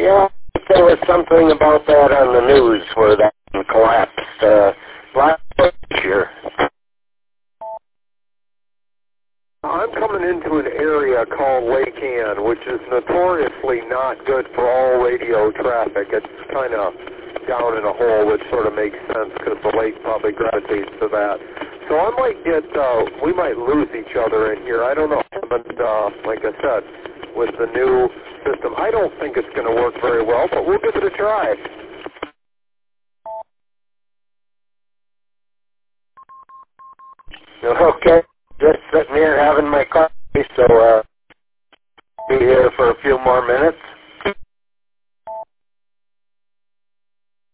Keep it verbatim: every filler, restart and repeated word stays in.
Yeah, there was something about that on the news where that collapsed uh, last year. I'm coming into an area called Lake Ann, which is notoriously not good for all radio traffic. It's kind of down in a hole, which sort of makes sense because the lake probably gravitates to that. So I might get, uh, we might lose each other in here. I don't know. But uh, like I said, with the new system, I don't think it's going to work very well, but we'll give it a try. Okay, just sitting here having my coffee, so uh, be here for a few more minutes.